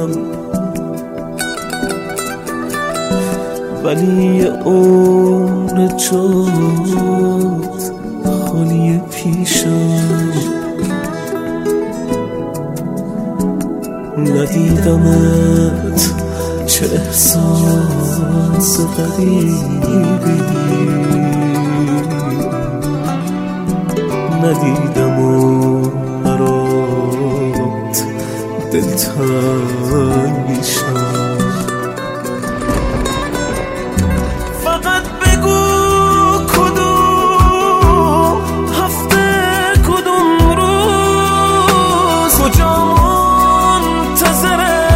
خودم، ولی یه عمر جات خالی پیشم. ندیدمت چه احساس غریبی، ندیدم و برات دلتنگ میشم. فقط بگو کدوم هفته، کدوم روز، کجا منتظره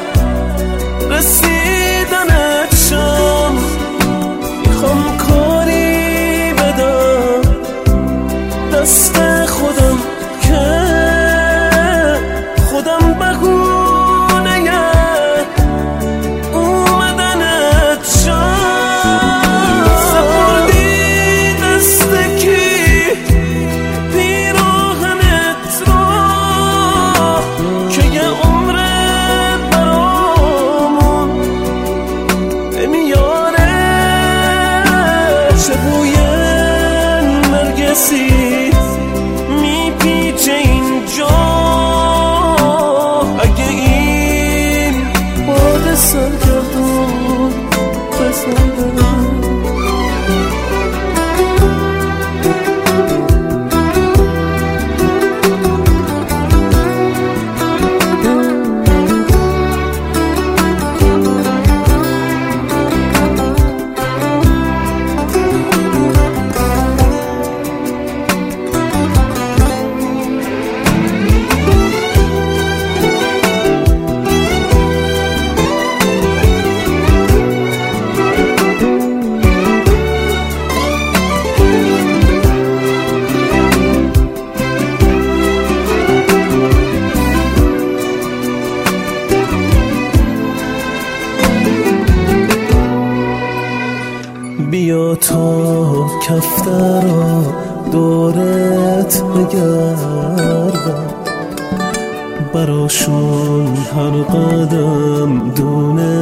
رسیدنت شم. میخوام کاری بدم دست خودم که خودم بهونه اومدنت شم. سپردی دست کی پیراهنت رو که یه عمر برامون نمیاره. چه بوی نرگسی میپیچه اینجا، اگه این باد سرگردون بزنه. بیا تا کفترا دورت بگردم، براشون هر قدم دونه